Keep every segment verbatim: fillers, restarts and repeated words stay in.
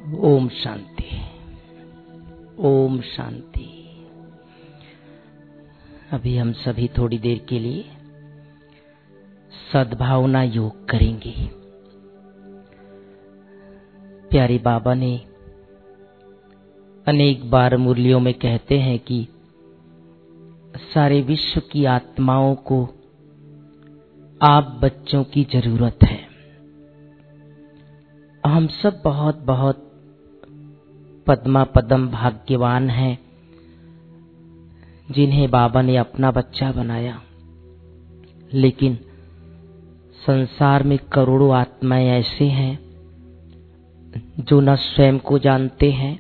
ओम शांति, ओम शांति। अभी हम सभी थोड़ी देर के लिए सद्भावना योग करेंगे। प्यारे बाबा ने अनेक बार मुरलियों में कहते हैं कि सारे विश्व की आत्माओं को आप बच्चों की जरूरत है। हम सब बहुत बहुत पद्मा पदम भाग्यवान हैं जिन्हें बाबा ने अपना बच्चा बनाया, लेकिन संसार में करोड़ों आत्माएं ऐसे हैं जो न स्वयं को जानते हैं,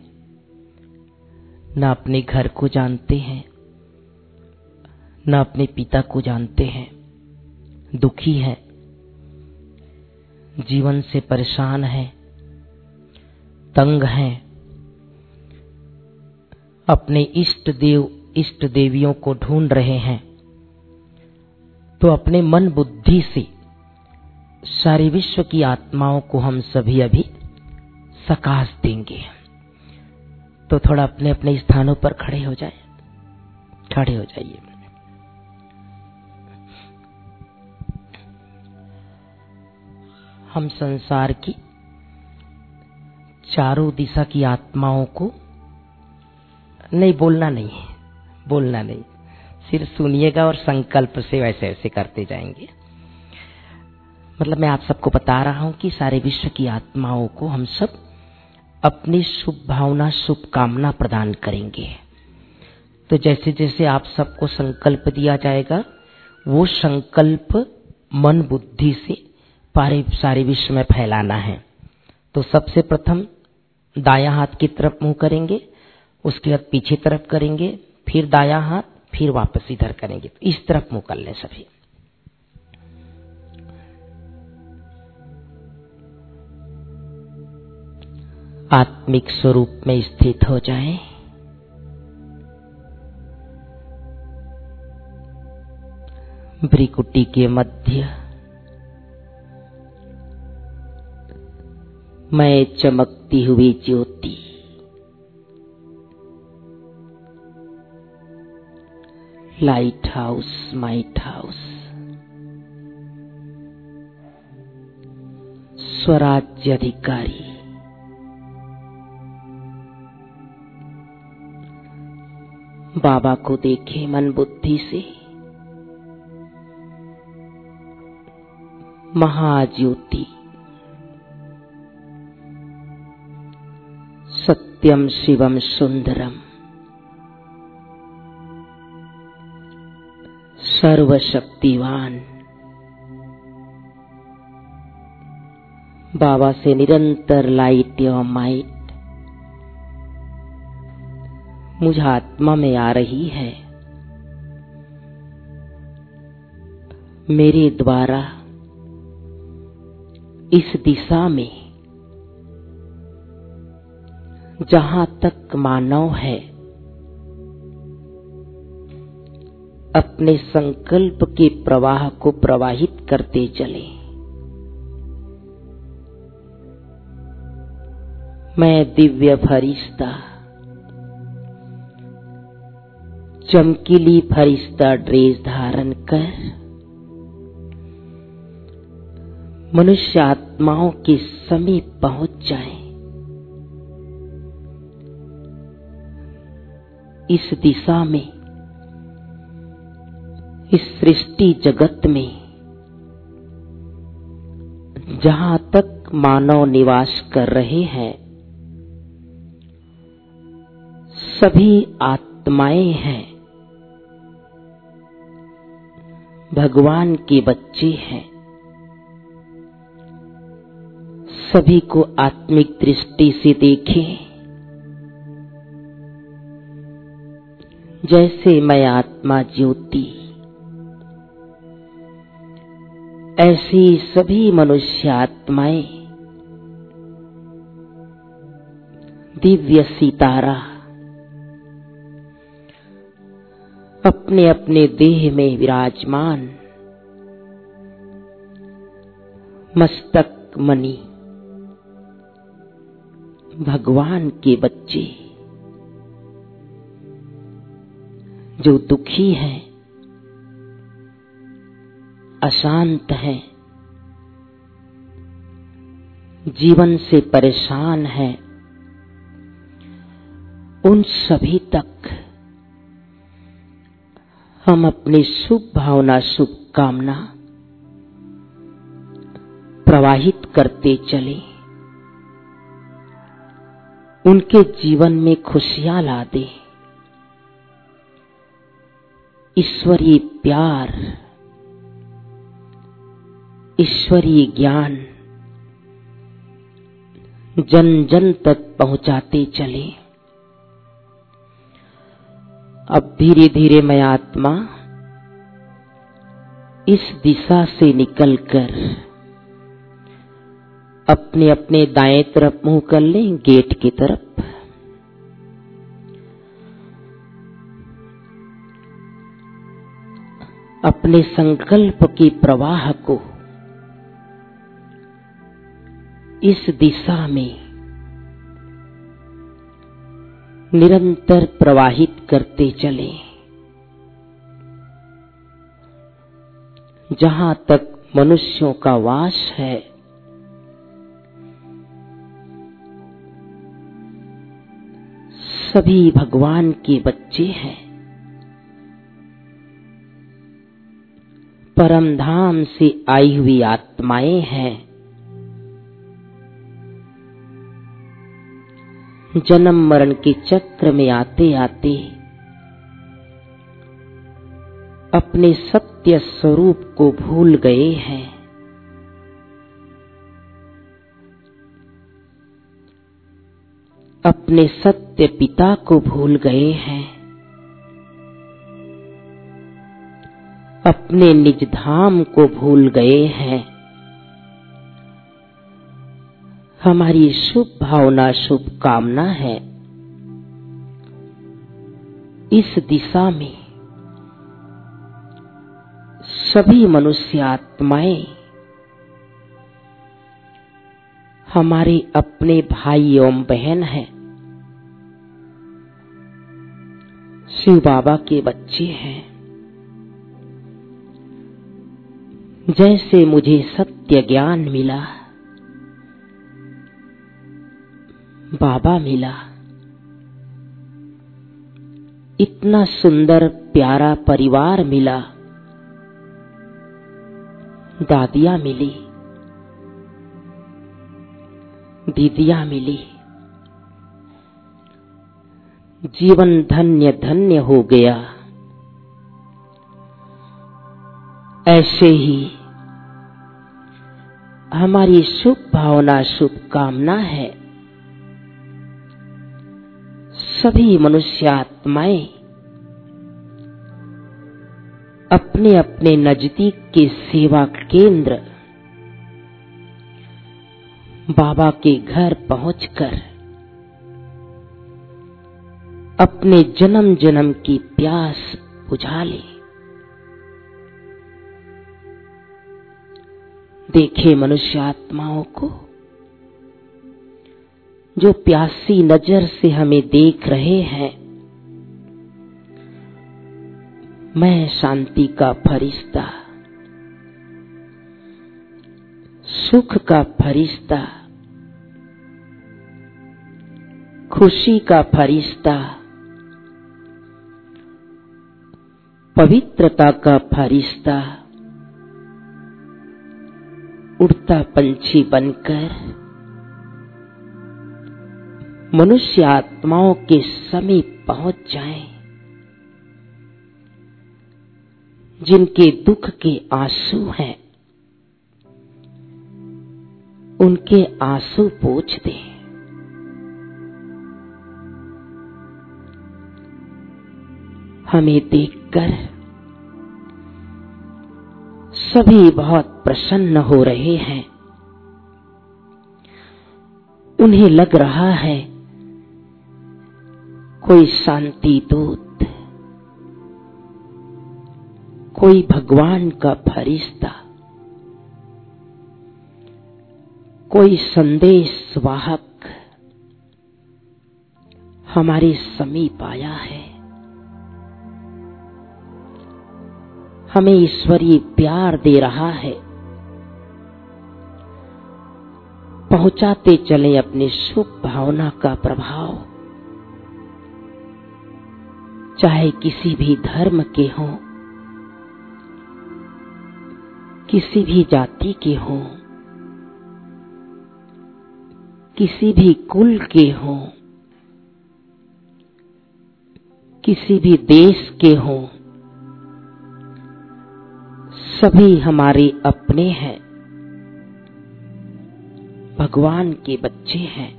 न अपने घर को जानते हैं, न अपने पिता को जानते हैं। दुखी हैं, जीवन से परेशान हैं, तंग हैं, अपने इष्ट देव इष्ट देवियों को ढूंढ रहे हैं। तो अपने मन बुद्धि से सारे विश्व की आत्माओं को हम सभी अभी सकाश देंगे। तो थोड़ा अपने अपने स्थानों पर खड़े हो जाए, खड़े हो जाइए। हम संसार की चारों दिशा की आत्माओं को नहीं, बोलना नहीं है, बोलना नहीं, सिर्फ सुनिएगा और संकल्प से वैसे वैसे करते जाएंगे। मतलब मैं आप सबको बता रहा हूं कि सारे विश्व की आत्माओं को हम सब अपनी शुभ भावना, शुभ कामना प्रदान करेंगे। तो जैसे जैसे आप सबको संकल्प दिया जाएगा, वो संकल्प मन बुद्धि से पारे सारे विश्व में फैलाना है। तो सबसे प्रथम दायां हाथ की तरफ मुंह करेंगे, उसके बाद पीछे तरफ करेंगे, फिर दायां हाथ, फिर वापस इधर करेंगे। तो इस तरफ मुंह कर लें सभी। आत्मिक स्वरूप में स्थित हो जाएं। भ्रिकुटी के मध्य मैं चमकती हुई ज्योति, लाइट हाउस, माइट हाउस, स्वराज्य अधिकारी, बाबा को देखे मन बुद्धि से। महाज्योति, सत्यम शिवम सुंदरम, सर्वशक्तिवान, बाबा से निरंतर लाइट एवं माइट मुझ आत्मा में आ रही है। मेरे द्वारा इस दिशा में जहां तक मानव है, अपने संकल्प के प्रवाह को प्रवाहित करते चले। मैं दिव्य फरिश्ता, चमकीली फरिश्ता ड्रेस धारण कर मनुष्य आत्माओं के समीप पहुंच जाए। इस दिशा में, इस सृष्टि जगत में जहां तक मानव निवास कर रहे हैं, सभी आत्माएं हैं, भगवान के बच्चे हैं। सभी को आत्मिक दृष्टि से देखें। जैसे मैं आत्मा ज्योति, ऐसी सभी मनुष्य आत्माएं दिव्य सितारा अपने अपने देह में विराजमान, मस्तक मणि भगवान के बच्चे जो दुखी हैं, अशांत हैं, जीवन से परेशान हैं, उन सभी तक हम अपनी शुभ भावना, शुभकामना प्रवाहित करते चले, उनके जीवन में खुशियां ला दे। ईश्वरीय प्यार, ईश्वरीय ज्ञान जन जन तक पहुंचाते चले। अब धीरे धीरे मैं आत्मा इस दिशा से निकलकर अपने अपने दाएं तरफ मुंह कर लें, गेट की तरफ। अपने संकल्प की प्रवाह को इस दिशा में निरंतर प्रवाहित करते चले, जहां तक मनुष्यों का वास है। सभी भगवान के बच्चे हैं, परम धाम से आई हुई आत्माएं हैं। जन्म मरण के चक्र में आते आते अपने सत्य स्वरूप को भूल गए हैं। अपने सत्य पिता को भूल गए हैं। अपने निज धाम को भूल गए हैं। हमारी शुभ भावना, शुभ कामना है इस दिशा में सभी मनुष्य आत्माएं हमारे अपने भाई एवं बहन हैं, शिव बाबा के बच्चे हैं। जैसे मुझे सत्य ज्ञान मिला, बाबा मिला, इतना सुंदर प्यारा परिवार मिला, दादियां मिली, दीदियां मिली, जीवन धन्य धन्य हो गया। ऐसे ही हमारी शुभ भावना, शुभ कामना है सभी मनुष्य आत्माएं अपने अपने नजदीक के सेवा केंद्र बाबा के घर पहुंचकर अपने जन्म जन्म की प्यास बुझा ले। देखे मनुष्य आत्माओं को जो प्यासी नजर से हमें देख रहे हैं। मैं शांति का फरिश्ता, सुख का फरिश्ता, खुशी का फरिश्ता, पवित्रता का फरिश्ता, उड़ता पंछी बनकर मनुष्य आत्माओं के समीप पहुंच जाएं, जिनके दुख के आंसू हैं उनके आंसू पोंछ दे। हमें देखकर सभी बहुत प्रसन्न हो रहे हैं। उन्हें लग रहा है कोई शांति दूत, कोई भगवान का फरिश्ता, कोई संदेश वाहक हमारे समीप आया है। हमें ईश्वरीय प्यार दे रहा है। पहुंचाते चले अपनी शुभ भावना का प्रभाव, चाहे किसी भी धर्म के हों, किसी भी जाति के हों, किसी भी कुल के हों, किसी भी देश के हों, सभी हमारे अपने हैं, भगवान के बच्चे हैं।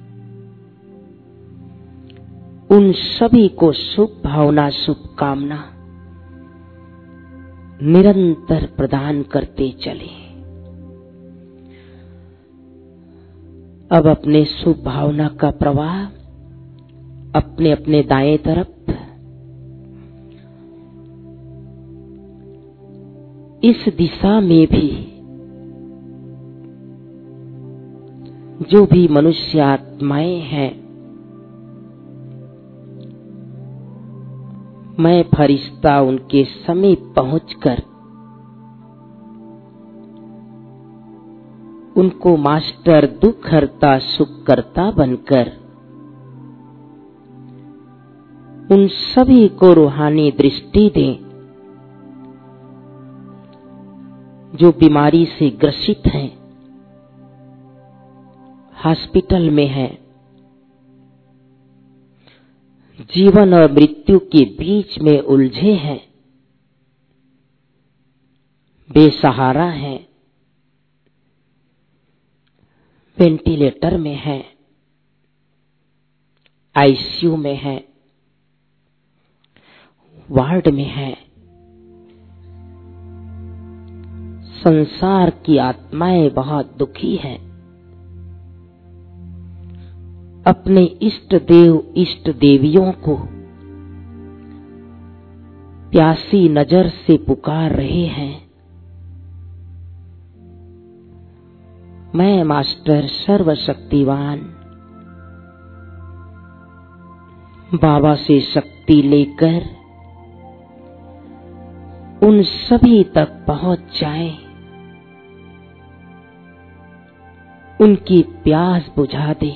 उन सभी को शुभ भावना, शुभकामना निरंतर प्रदान करते चले। अब अपने शुभ भावना का प्रवाह अपने अपने दाएं तरफ, इस दिशा में भी जो भी मनुष्य आत्माएं हैं, मैं फरिश्ता उनके समीप पहुंचकर उनको मास्टर दुख हरता सुख करता बनकर उन सभी को रूहानी दृष्टि दें जो बीमारी से ग्रसित हैं, हॉस्पिटल में हैं, जीवन और मृत्यु के बीच में उलझे हैं, बेसहारा हैं, वेंटिलेटर में हैं, आईसीयू में हैं, वार्ड में हैं। संसार की आत्माएं बहुत दुखी हैं। अपने इष्ट देव इष्ट देवियों को प्यासी नजर से पुकार रहे हैं। मैं मास्टर सर्वशक्तिवान बाबा से शक्ति लेकर उन सभी तक पहुंच जाए, उनकी प्यास बुझा दे,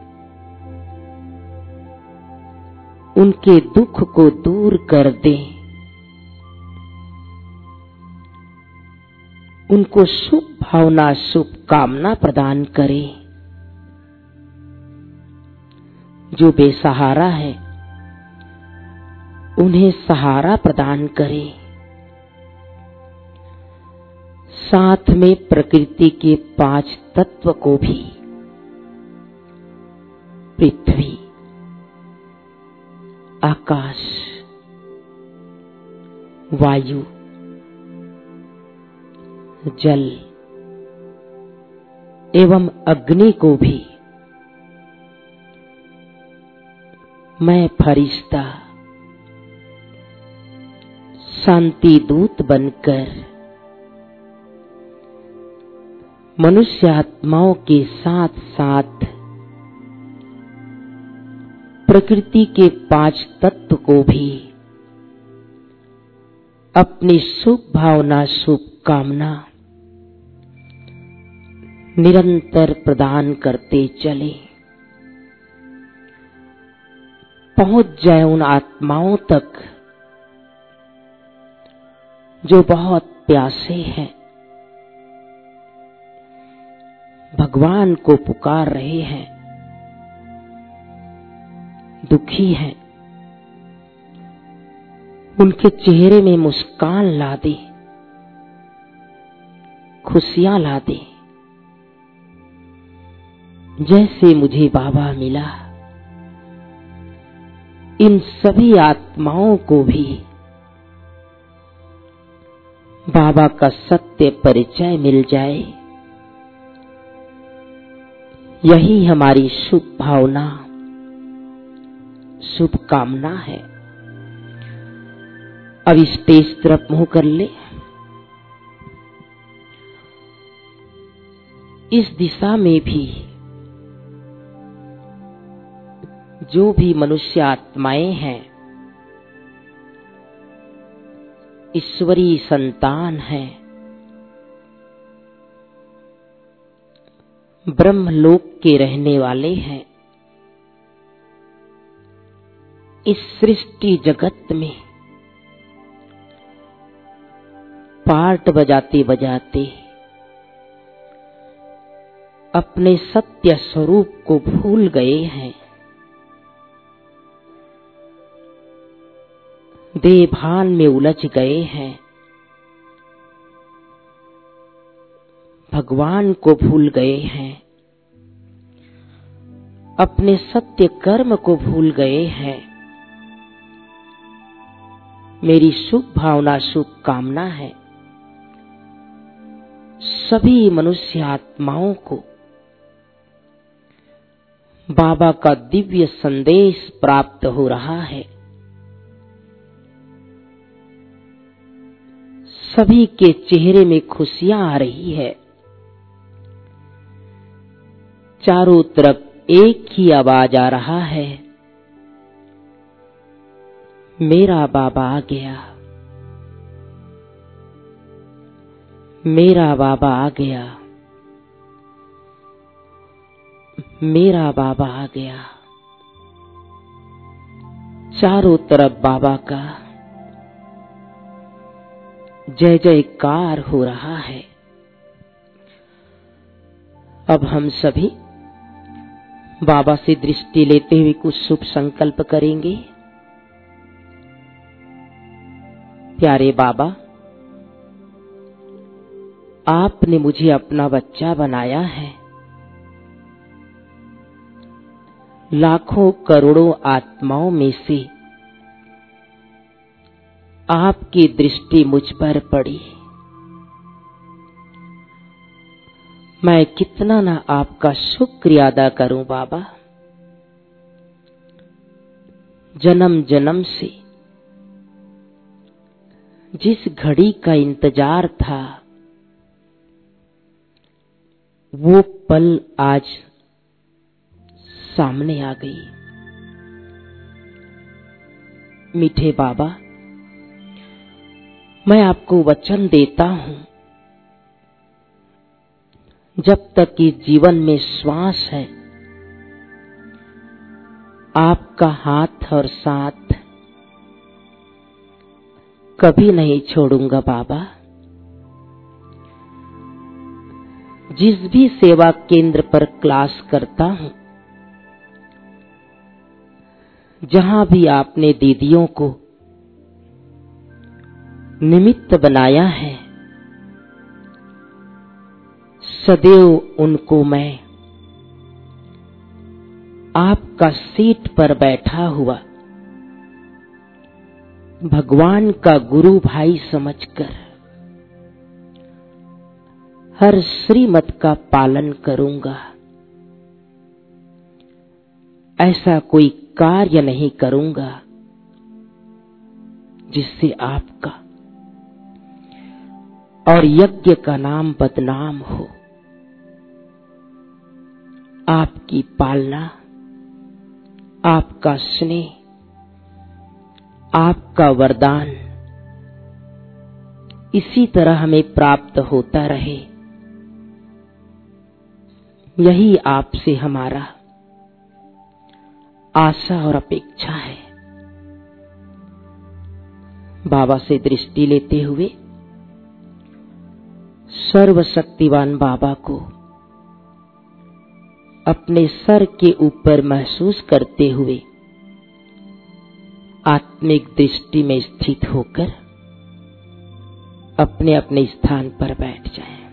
उनके दुख को दूर कर दे, उनको शुभ भावना शुभकामना प्रदान करे। जो बेसहारा है उन्हें सहारा प्रदान करे। साथ में प्रकृति के पांच तत्व को भी, पृथ्वी, आकाश, वायु, जल एवं अग्नि को भी मैं फरिश्ता शांति दूत बनकर मनुष्य आत्माओं के साथ साथ प्रकृति के पांच तत्व को भी अपनी शुभ भावना शुभकामना निरंतर प्रदान करते चले। पहुंच जाए उन आत्माओं तक जो बहुत प्यासे हैं, भगवान को पुकार रहे हैं, दुखी हैं। उनके चेहरे में मुस्कान ला दे, खुशियां ला दे। जैसे मुझे बाबा मिला, इन सभी आत्माओं को भी बाबा का सत्य परिचय मिल जाए। यही हमारी शुभ भावना शुभकामना है। अब स्टेज तरफ मुंह कर ले। इस दिशा में भी जो भी मनुष्य आत्माएं हैं, ईश्वरीय संतान हैं, ब्रह्मलोक के रहने वाले हैं, इस सृष्टि जगत में पार्ट बजाते बजाते अपने सत्य स्वरूप को भूल गए हैं। देभान में उलझ गए हैं, भगवान को भूल गए हैं, अपने सत्य कर्म को भूल गए हैं। मेरी शुभ भावना, शुभ कामना है सभी मनुष्य आत्माओं को बाबा का दिव्य संदेश प्राप्त हो रहा है। सभी के चेहरे में खुशियां आ रही है। चारों तरफ एक ही आवाज आ रहा है, मेरा बाबा आ गया, मेरा बाबा आ गया, मेरा बाबा आ गया। चारों तरफ बाबा का जय जयकार हो रहा है। अब हम सभी बाबा से दृष्टि लेते हुए कुछ शुभ संकल्प करेंगे। प्यारे बाबा, आपने मुझे अपना बच्चा बनाया है। लाखों करोड़ों आत्माओं में से आपकी दृष्टि मुझ पर पड़ी। मैं कितना ना आपका शुक्रिया अदा करूं बाबा। जन्म जन्म से जिस घड़ी का इंतजार था, वो पल आज सामने आ गई। मीठे बाबा, मैं आपको वचन देता हूं, जब तक इस जीवन में श्वास है, आपका हाथ और साथ कभी नहीं छोड़ूंगा बाबा। जिस भी सेवा केंद्र पर क्लास करता हूं, जहां भी आपने दीदियों को निमित्त बनाया है, सदैव उनको मैं आपका सीट पर बैठा हुआ भगवान का गुरु भाई समझकर हर श्रीमत का पालन करूंगा। ऐसा कोई कार्य नहीं करूंगा जिससे आपका और यज्ञ का नाम बदनाम हो। आपकी पालना, आपका स्नेह, आपका वरदान इसी तरह हमें प्राप्त होता रहे, यही आपसे हमारा आशा और अपेक्षा है। बाबा से दृष्टि लेते हुए सर्वशक्तिवान बाबा को अपने सर के ऊपर महसूस करते हुए आत्मिक दृष्टि में स्थित होकर अपने अपने स्थान पर बैठ जाएं।